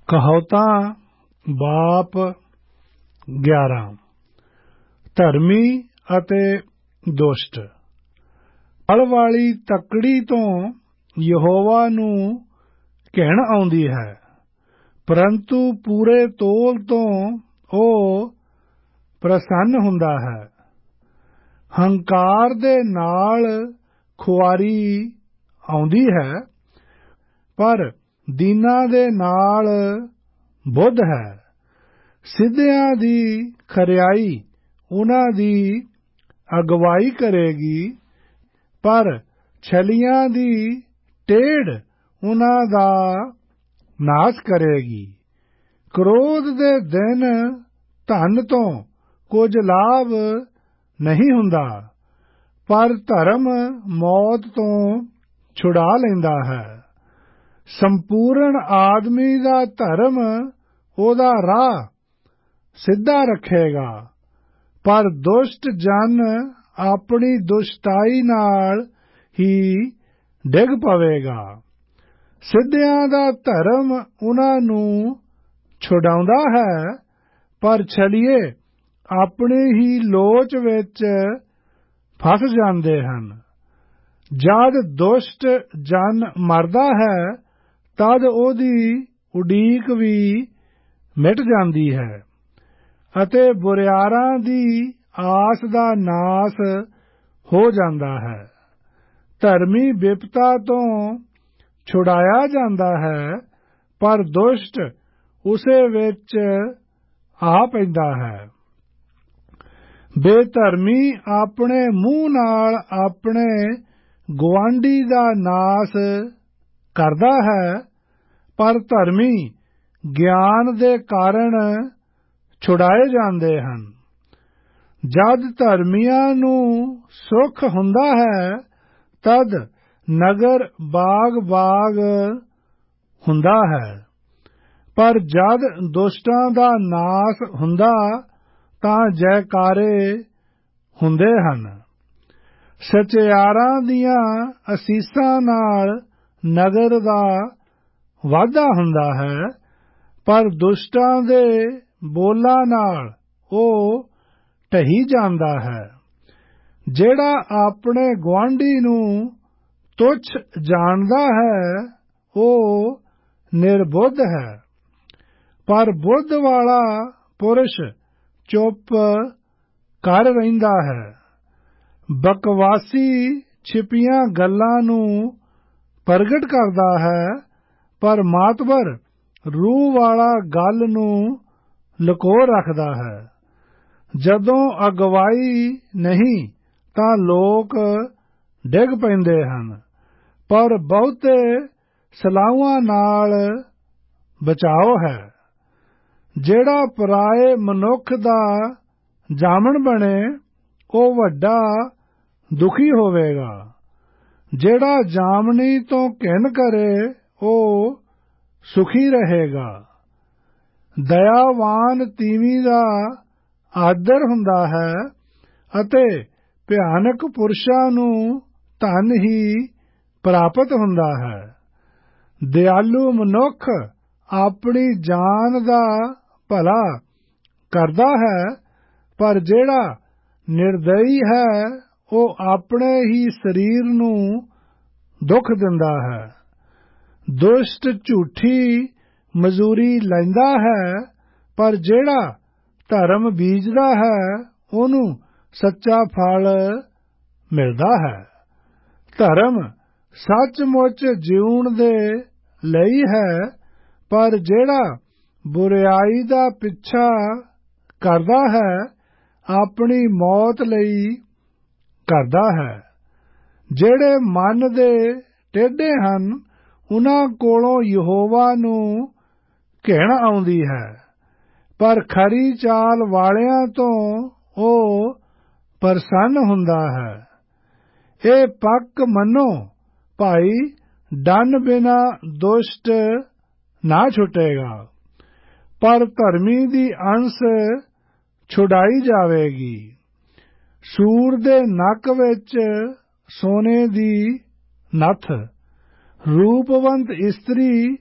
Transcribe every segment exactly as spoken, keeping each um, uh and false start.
ਕਹਾਵਤਾਂ ਬਾਪ ਗਿਆਰਾਂ। ਧਰਮੀ ਅਤੇ ਦੁਸ਼ਟ। ਫਲ ਵਾਲੀ ਤੱਕੜੀ ਤੋਂ ਯਹੋਵਾ ਨੂੰ ਘਿਣ ਆਉਂਦੀ ਹੈ, ਪਰੰਤੂ ਪੂਰੇ ਤੋਲ ਤੋਂ ਉਹ ਪ੍ਰਸੰਨ ਹੁੰਦਾ ਹੈ। ਹੰਕਾਰ ਦੇ ਨਾਲ ਖੁਆਰੀ ਆਉਂਦੀ ਹੈ, ਪਰ ਦੀਨਾਂ ਦੇ ਨਾਲ ਬੁੱਧ ਹੈ। ਸਿੱਧਿਆਂ ਦੀ ਖਰਿਆਈ ਉਹਨਾਂ ਦੀ ਅਗਵਾਈ ਕਰੇਗੀ, ਪਰ ਛਲੀਆਂ ਦੀ ਟੇਢ ਉਹਨਾਂ ਦਾ ਨਾਸ਼ ਕਰੇਗੀ। ਕ੍ਰੋਧ ਦੇ ਦਿਨ ਧਨ ਤੋਂ ਕੁਝ ਲਾਭ ਨਹੀਂ ਹੁੰਦਾ, ਪਰ ਧਰਮ ਮੌਤ ਤੋਂ ਛੁਡਾ ਲੈਂਦਾ ਹੈ। ਸੰਪੂਰਨ ਆਦਮੀ ਦਾ ਧਰਮ ਉਹਦਾ ਰਾਹ ਸਿੱਧਾ ਰੱਖੇਗਾ, ਪਰ ਦੁਸ਼ਟ ਜਨ ਆਪਣੀ ਦੁਸ਼ਟਾਈ ਨਾਲ ਹੀ ਡਿੱਗ ਪਵੇਗਾ। ਸਿੱਧਿਆਂ ਦਾ ਧਰਮ ਉਹਨਾਂ ਨੂੰ ਛੁਡਾਉਂਦਾ ਹੈ, ਪਰ ਛਲੀਏ ਆਪਣੀ ਹੀ ਲੋਚ ਵਿੱਚ ਫਸ ਜਾਂਦੇ ਹਨ। ਜਦ ਦੁਸ਼ਟ ਜਨ ਮਰਦਾ ਹੈ, ਤਦ ਉਹਦੀ ਉਡੀਕ ਵੀ ਮਿਟ ਜਾਂਦੀ ਹੈ, ਅਤੇ ਬੁਰਿਆਰਾਂ ਦੀ ਆਸ ਦਾ ਨਾਸ ਹੋ ਜਾਂਦਾ ਹੈ। ਧਰਮੀ ਬਿਪਤਾ ਤੋਂ ਛੁਡਾਇਆ ਜਾਂਦਾ ਹੈ, ਪਰ ਦੁਸ਼ਟ ਉਸੇ ਵਿੱਚ ਆ ਪੈਂਦਾ ਹੈ। ਬੇਧਰਮੀ ਆਪਣੇ ਮੂੰਹ ਨਾਲ ਆਪਣੇ ਗੁਆਂਢੀ ਦਾ ਨਾਸ ਕਰਦਾ ਹੈ, ਪਰ ਧਰਮੀ ਗਿਆਨ ਦੇ ਕਾਰਨ ਛੁਡਾਏ ਜਾਂਦੇ ਹਨ। ਜਦ ਧਰਮੀਆਂ ਨੂੰ ਸੁੱਖ ਹੁੰਦਾ ਹੈ, ਤਦ ਨਗਰ ਬਾਗ-ਬਾਗ ਹੁੰਦਾ ਹੈ, ਪਰ ਜਦ ਦੁਸ਼ਟਾਂ ਦਾ ਨਾਸ ਹੁੰਦਾ ਤਾਂ ਜੈਕਾਰੇ ਹੁੰਦੇ ਹਨ। ਸਚਿਆਰਾਂ ਦੀਆਂ ਅਸੀਸਾਂ ਨਾਲ ਨਗਰ ਦਾ ਵਾਧਾ ਹੁੰਦਾ ਹੈ, ਪਰ ਦੁਸ਼ਟਾਂ ਦੇ ਬੋਲਾਂ ਨਾਲ ਉਹ ਢਹੀ ਜਾਂਦਾ ਹੈ। ਜਿਹੜਾ ਆਪਣੇ ਗੁਆਂਢੀ ਨੂੰ ਤੁੱਛ ਜਾਣਦਾ ਹੈ, ਉਹ ਨਿਰਬੁੱਧ ਹੈ, ਪਰ ਬੁੱਧ ਵਾਲਾ ਪੁਰਸ਼ ਚੁੱਪ ਕਰ ਰਹਿੰਦਾ ਹੈ। ਬਕਵਾਸੀ ਛਿਪੀਆਂ ਗੱਲਾਂ ਨੂੰ ਪ੍ਰਗਟ ਕਰਦਾ ਹੈ, ਪਰ ਮਾਤਬਰ ਰੂਹ ਵਾਲਾ ਗੱਲ ਨੂੰ ਲੁਕੋ ਰੱਖਦਾ ਹੈ। ਜਦੋਂ ਅਗਵਾਈ ਨਹੀਂ ਤਾਂ ਲੋਕ ਡਿੱਗ ਪੈਂਦੇ ਹਨ, ਪਰ ਬਹੁਤੇ ਸਲਾਹਾਂ ਨਾਲ ਬਚਾਓ ਹੈ। ਜਿਹੜਾ ਪਰਾਏ ਮਨੁੱਖ ਦਾ ਜਾਮਣ ਬਣੇ, ਉਹ ਵੱਡਾ ਦੁਖੀ ਹੋਵੇਗਾ। ਜਿਹੜਾ ਜਾਮਨੀ ਤੋਂ ਘਿਣ ਕਰੇ, ਉਹ ਸੁਖੀ ਰਹੇਗਾ। ਦਇਆਵਾਨ ਤੀਵੀਂ ਦਾ ਆਦਰ ਹੁੰਦਾ ਹੈ, ਅਤੇ ਭਿਆਨਕ ਪੁਰਸ਼ਾਂ ਨੂੰ ਧਨ ਹੀ ਪ੍ਰਾਪਤ ਹੁੰਦਾ ਹੈ। ਦਿਆਲੂ ਮਨੁੱਖ ਆਪਣੀ ਜਾਨ ਦਾ ਭਲਾ ਕਰਦਾ ਹੈ, ਪਰ ਜਿਹੜਾ ਨਿਰਦਈ ਹੈ, ਉਹ ਆਪਣੇ ਹੀ ਸਰੀਰ ਨੂੰ ਦੁੱਖ ਦਿੰਦਾ ਹੈ। ਦੁਸ਼ਟ ਝੂਠੀ ਮਜ਼ਦੂਰੀ ਲੈਂਦਾ ਹੈ, ਪਰ ਜਿਹੜਾ ਧਰਮ ਬੀਜਦਾ ਹੈ, ਉਹਨੂੰ ਸੱਚਾ ਫਲ ਮਿਲਦਾ ਹੈ। ਧਰਮ ਸੱਚਮੁੱਚ ਜਿਉਣ ਦੇ ਲਈ ਹੈ, ਪਰ ਜਿਹੜਾ ਬੁਰਿਆਈ ਦਾ ਪਿੱਛਾ ਕਰਦਾ ਹੈ, ਆਪਣੀ ਮੌਤ ਲਈ ਕਰਦਾ ਹੈ। ਜਿਹੜੇ ਮਨ ਦੇ ਟੇਢੇ ਹਨ, ਉਹਨਾਂ ਕੋਲੋਂ ਯਹੋਵਾ ਨੂੰ ਘਿਣ ਆਉਂਦੀ ਹੈ, ਪਰ ਖਰੀ ਚਾਲ ਵਾਲਿਆਂ ਤੋਂ ਉਹ ਪ੍ਰਸੰਨ ਹੁੰਦਾ ਹੈ। ਇਹ ਪੱਕ ਮੰਨੋ ਭਾਈ, ਡੰਨ ਬਿਨਾ ਦੁਸ਼ਟ ਨਾ ਛੁਟੇਗਾ, ਪਰ ਧਰਮੀ ਦੀ ਅੰਸ ਛੁਡਾਈ ਜਾਵੇਗੀ। ਸੂਰ ਦੇ ਨੱਕ ਵਿੱਚ ਸੋਨੇ ਦੀ ਨੱਥ, ਰੂਪਵੰਤ ਇਸਤਰੀ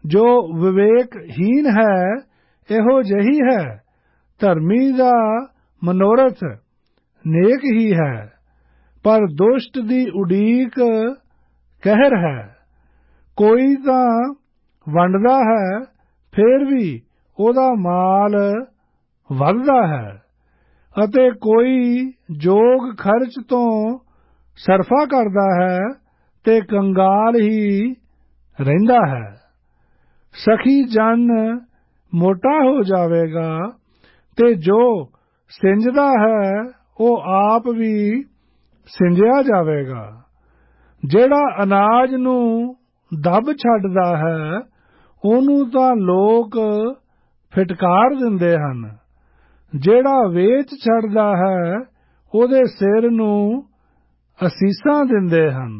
ਜੋ ਵਿਵੇਕਹੀਨ ਹੈ ਇਹੋ ਜਿਹੀ ਹੈ। ਧਰਮੀ ਦਾ ਮਨੋਰਥ ਨੇਕ ਹੀ ਹੈ, ਪਰ ਦੁਸ਼ਟ ਦੀ ਉਡੀਕ ਕਹਿਰ ਹੈ। ਕੋਈ ਤਾਂ ਵੰਡਦਾ ਹੈ, ਫੇਰ ਵੀ ਉਹਦਾ ਮਾਲ ਵੱਧਦਾ ਹੈ, ਅਤੇ ਕੋਈ ਜੋਗ ਖਰਚ ਤੋਂ ਸਰਫਾ ਕਰਦਾ ਹੈ ਤੇ ਕੰਗਾਲ ਹੀ ਰਹਿੰਦਾ ਹੈ। ਸਖੀ ਜਨ ਮੋਟਾ ਹੋ ਜਾਵੇਗਾ ਤੇ ਜੋ ਸਿੰਜਦਾ ਹੈ ਉਹ ਆਪ ਵੀ ਸਿੰਜਿਆ ਜਾਵੇਗਾ। ਜਿਹੜਾ ਅਨਾਜ ਨੂੰ ਦੱਬ ਛੱਡਦਾ ਹੈ ਉਹਨੂੰ ਤਾਂ ਲੋਕ ਫਿਟਕਾਰ ਦਿੰਦੇ ਹਨ, ਜਿਹੜਾ ਵੇਚ ਛੱਡਦਾ ਹੈ ਉਹਦੇ ਸਿਰ ਨੂੰ ਅਸੀਸਾਂ ਦਿੰਦੇ ਹਨ।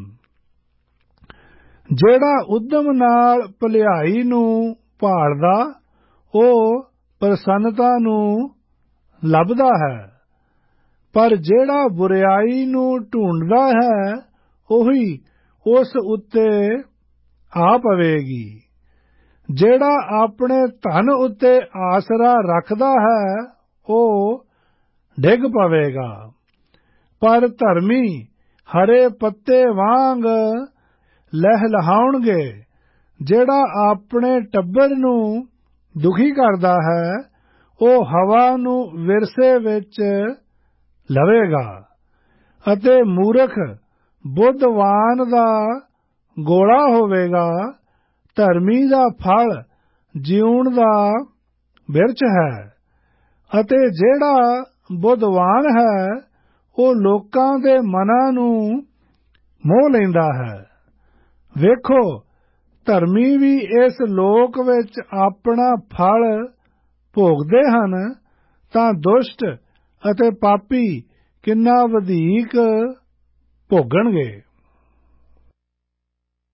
ਜਿਹੜਾ ਉਦਮ ਨਾਲ ਭਲਾਈ ਨੂੰ ਭਾਲਦਾ ਉਹ ਪ੍ਰਸੰਨਤਾ ਨੂੰ ਲੱਭਦਾ ਹੈ, ਪਰ ਜਿਹੜਾ ਬੁਰਿਆਈ ਨੂੰ ਢੂੰਡਦਾ ਹੈ ਉਹੀ ਉਸ ਉੱਤੇ ਆ ਪਵੇਗੀ। ਜਿਹੜਾ ਆਪਣੇ ਧਨ ਉੱਤੇ ਆਸਰਾ ਰੱਖਦਾ ਹੈ ਉਹ ਡਿੱਗ ਪਵੇਗਾ, ਪਰ ਧਰਮੀ ਹਰੇ ਪੱਤੇ ਵਾਂਗ ਲਹਿਲਹਾਉਣਗੇ। ਜਿਹੜਾ ਆਪਣੇ ਟੱਬਰ ਨੂੰ ਦੁਖੀ ਕਰਦਾ ਹੈ ਉਹ ਹਵਾ ਨੂੰ ਵਿਰਸੇ ਵਿੱਚ ਲਵੇਗਾ, ਅਤੇ ਮੂਰਖ ਬੁੱਧਵਾਨ ਦਾ ਗੋਲਾ ਹੋਵੇਗਾ। ਧਰਮੀ ਦਾ ਫਲ ਜੀਉਣ ਦਾ ਬਿਰਛ ਹੈ, ਅਤੇ ਜਿਹੜਾ ਬੁੱਧਵਾਨ ਹੈ ਉਹ ਲੋਕਾਂ ਦੇ ਮਨਾਂ ਨੂੰ ਮੋਹ ਲੈਂਦਾ ਹੈ। ਵੇਖੋ, ਧਰਮੀ ਵੀ ਇਸ ਲੋਕ ਵਿੱਚ ਆਪਣਾ ਫਲ ਭੋਗਦੇ ਹਨ, ਤਾਂ ਦੁਸ਼ਟ ਅਤੇ ਪਾਪੀ ਕਿੰਨਾ ਵਧੇਰੇ ਭੋਗਣਗੇ।